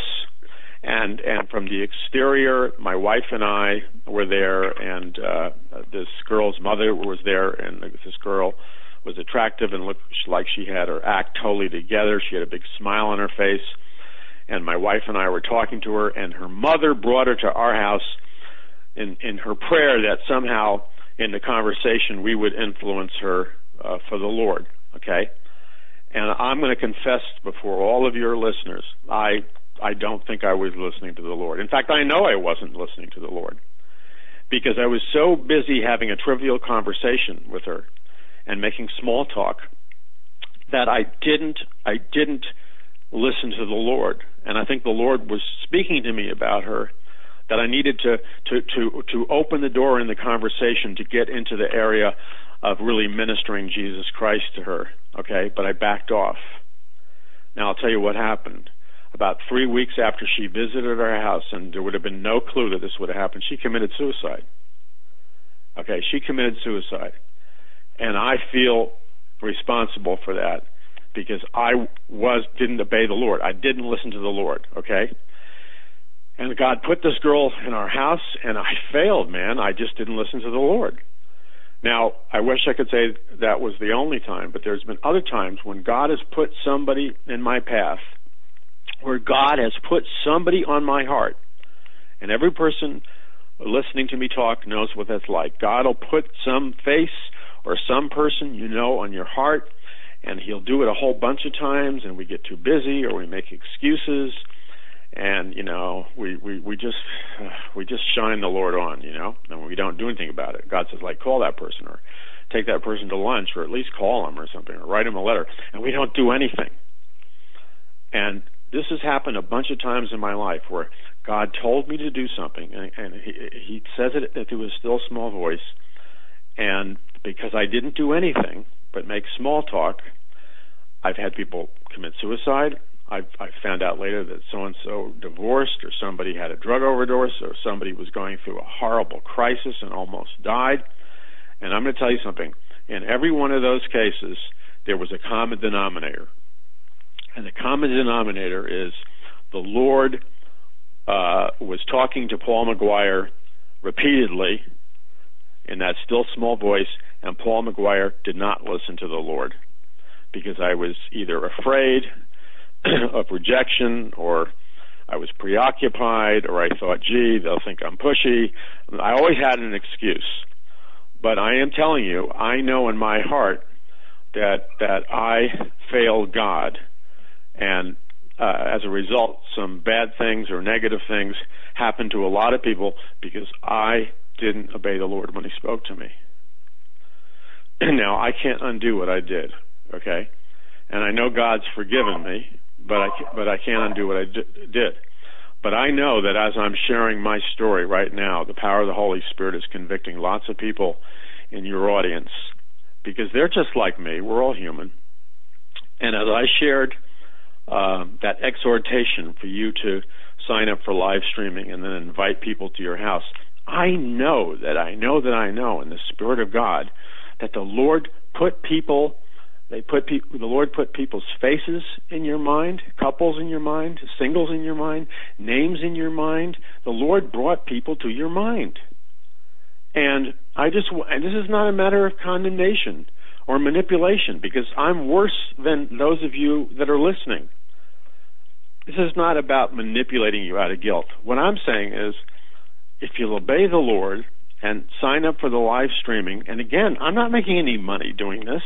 Speaker 3: and and from the exterior, my wife and I were there, and uh, this girl's mother was there, and this girl was attractive and looked like she had her act totally together. She had a big smile on her face, and my wife and I were talking to her, and her mother brought her to our house in, in her prayer that somehow in the conversation we would influence her uh, for the Lord, okay? And I'm going to confess before all of your listeners, I I don't think I was listening to the Lord. In fact, I know I wasn't listening to the Lord because I was so busy having a trivial conversation with her and making small talk that I didn't I didn't listen to the Lord. And I think the Lord was speaking to me about her, that I needed to to to to open the door in the conversation to get into the area of really ministering Jesus Christ to her, okay? But I backed off. Now, I'll tell you what happened. About three weeks after she visited our house, and there would have been no clue that this would have happened, she committed suicide. Okay, she committed suicide. And I feel responsible for that because I was didn't obey the Lord. I didn't listen to the Lord, okay? And God put this girl in our house, and I failed, man. I just didn't listen to the Lord. Now, I wish I could say that was the only time, but there's been other times when God has put somebody in my path, where God has put somebody on my heart. And every person listening to me talk knows what that's like. God will put some face or some person you know on your heart, and he'll do it a whole bunch of times, and we get too busy or we make excuses, and, you know, we, we, we just uh, we just shine the Lord on, you know, and we don't do anything about it. God says, like, call that person or take that person to lunch or at least call them or something or write them a letter, and we don't do anything. And this has happened a bunch of times in my life where God told me to do something, and, and he, he says it through his still small voice, and because I didn't do anything but make small talk, I've had people commit suicide. I've, I've found out later that so-and-so divorced, or somebody had a drug overdose, or somebody was going through a horrible crisis and almost died. And I'm going to tell you something. In every one of those cases, there was a common denominator. And the common denominator is the Lord uh, was talking to Paul McGuire repeatedly in that still small voice, and Paul McGuire did not listen to the Lord because I was either afraid of rejection, or I was preoccupied, or I thought, gee, they'll think I'm pushy. I always had an excuse. But I am telling you, I know in my heart that that I failed God. And uh, as a result, some bad things or negative things happened to a lot of people because I didn't obey the Lord when he spoke to me. Now, I can't undo what I did, okay? And I know God's forgiven me, but I, but I can't undo what I d- did. But I know that as I'm sharing my story right now, the power of the Holy Spirit is convicting lots of people in your audience because they're just like me. We're all human. And as I shared uh, that exhortation for you to sign up for live streaming and then invite people to your house, I know that I know that I know in the Spirit of God that the Lord put people They put pe- the Lord put people's faces in your mind, couples in your mind, singles in your mind, names in your mind. The Lord brought people to your mind. And I just, and this is not a matter of condemnation or manipulation, because I'm worse than those of you that are listening. This is not about manipulating you out of guilt. What I'm saying is, if you'll obey the Lord and sign up for the live streaming, and again, I'm not making any money doing this,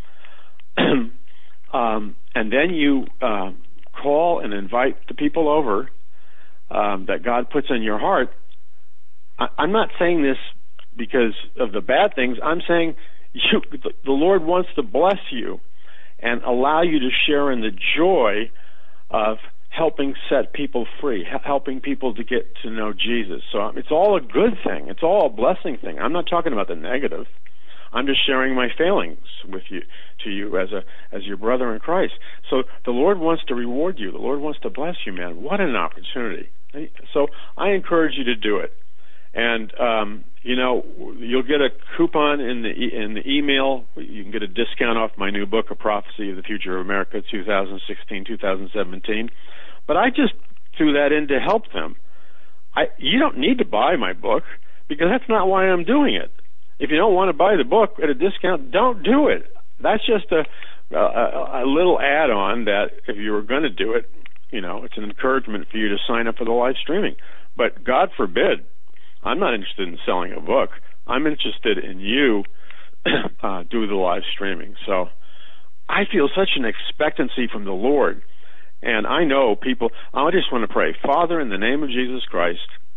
Speaker 3: um, and then you uh, call and invite the people over um, that God puts in your heart. I, I'm not saying this because of the bad things. I'm saying you, the Lord wants to bless you and allow you to share in the joy of helping set people free, helping people to get to know Jesus. So it's all a good thing. It's all a blessing thing. I'm not talking about the negative. I'm just sharing my failings with you, to you as a as your brother in Christ. So the Lord wants to reward you. The Lord wants to bless you, man. What an opportunity. So I encourage you to do it. And, um, you know, you'll get a coupon in the e- in the email. You can get a discount off my new book, A Prophecy of the Future of America, twenty sixteen to twenty seventeen. But I just threw that in to help them. I, you don't need to buy my book, because that's not why I'm doing it. If you don't want to buy the book at a discount, don't do it. That's just a, a, a little add-on that if you were going to do it, you know, it's an encouragement for you to sign up for the live streaming. But God forbid, I'm not interested in selling a book. I'm interested in you uh, do the live streaming. So I feel such an expectancy from the Lord. And I know people, I just want to pray. Father, in the name of Jesus Christ,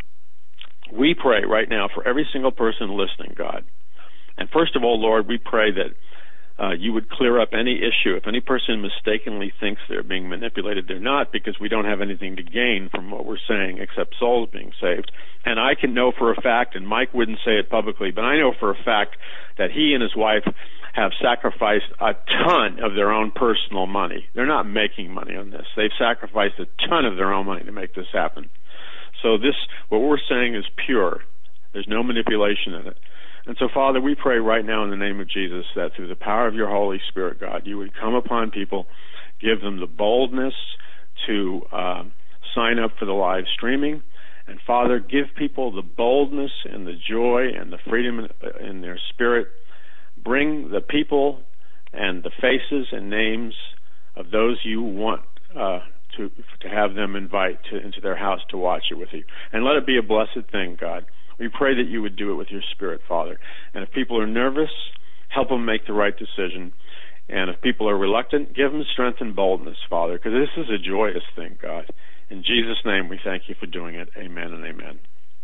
Speaker 3: we pray right now for every single person listening, God. And first of all, Lord, we pray that uh, you would clear up any issue. If any person mistakenly thinks they're being manipulated, they're not, because we don't have anything to gain from what we're saying except souls being saved. And I can know for a fact, and Mike wouldn't say it publicly, but I know for a fact that he and his wife have sacrificed a ton of their own personal money. They're not making money on this. They've sacrificed a ton of their own money to make this happen. So this, what we're saying is pure. There's no manipulation in it. And so, Father, we pray right now in the name of Jesus that through the power of your Holy Spirit, God, you would come upon people, give them the boldness to uh, sign up for the live streaming. And, Father, give people the boldness and the joy and the freedom in, in their spirit. Bring the people and the faces and names of those you want uh, to to have them invite to, into their house to watch it with you. And let it be a blessed thing, God. We pray that you would do it with your Spirit, Father. And if people are nervous, help them make the right decision. And if people are reluctant, give them strength and boldness, Father, because this is a joyous thing, God. In Jesus' name, we thank you for doing it. Amen and amen.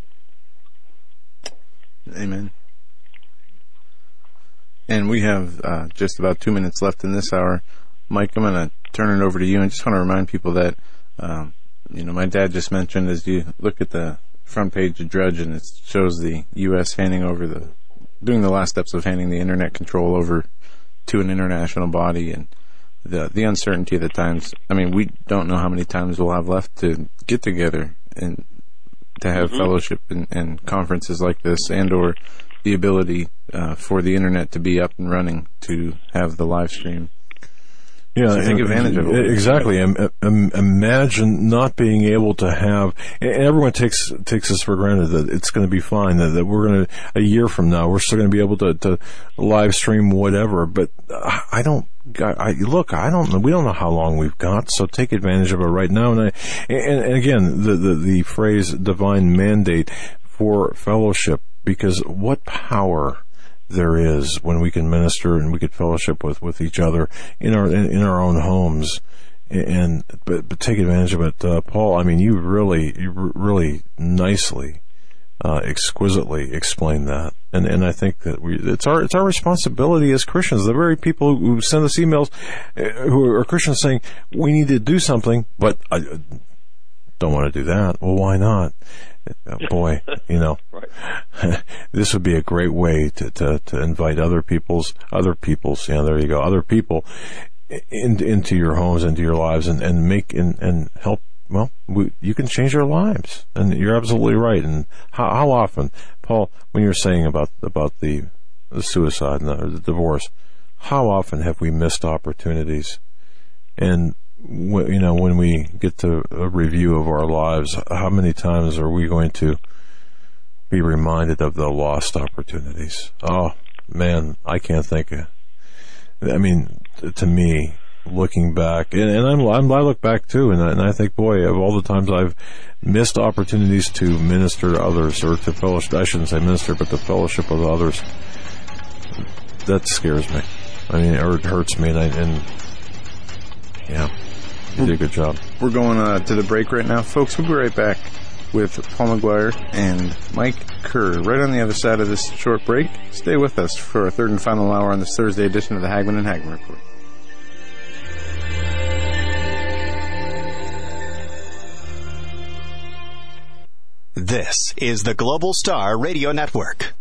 Speaker 1: Amen. And we have uh, just about two minutes left in this hour. Mike, I'm going to turn it over to you. I just want to remind people that, um, you know, my dad just mentioned, as you look at the front page of Drudge, and it shows the U S handing over the, doing the last steps of handing the internet control over to an international body, and the the uncertainty of the times. I mean, we don't know how many times we'll have left to get together and to have mm-hmm. fellowship and, and conferences like this, and or the ability uh, for the internet to be up and running to have the live stream.
Speaker 2: Yeah,
Speaker 1: so take advantage of it.
Speaker 2: Exactly. Imagine not being able to have, and everyone takes takes this for granted that it's going to be fine, that, that we're going to, a year from now, we're still going to be able to, to live stream whatever. But I don't, I, look, I don't know, we don't know how long we've got, so take advantage of it right now. And, I, and, and again, the, the, the phrase divine mandate for fellowship, because what power there is when we can minister and we could fellowship with, with each other in our in, in our own homes, and but, but take advantage of it, uh, Paul. I mean, you really you really nicely, uh, exquisitely explained that, and and I think that we it's our it's our responsibility as Christians, the very people who send us emails, uh, who are Christians, saying we need to do something, but I don't want to do that. Well, why not? Oh, boy, you know, right. This would be a great way to, to, to invite other people's, other people's, yeah, there you go, other people in, into your homes, into your lives, and, and make, and, and help, well, we, you can change their lives. And you're absolutely right. And how, how often, Paul, when you're saying about, about the, the suicide and the, the divorce, how often have we missed opportunities? And you know, when we get to a review of our lives, how many times are we going to be reminded of the lost opportunities? Oh, man, I can't think of, I mean, to me, looking back, and, and I'm, I'm, I look back too, and I, and I think, boy, of all the times I've missed opportunities to minister to others, or to fellowship, I shouldn't say minister, but to fellowship with others, that scares me. I mean, or it hurts me, and I, and yeah. You did a good job.
Speaker 1: We're going uh, to the break right now. Folks, we'll be right back with Paul McGuire and Mike Kerr right on the other side of this short break. Stay with us for our third and final hour on this Thursday edition of the Hagmann and Hagmann Report.
Speaker 5: This is the Global Star Radio Network.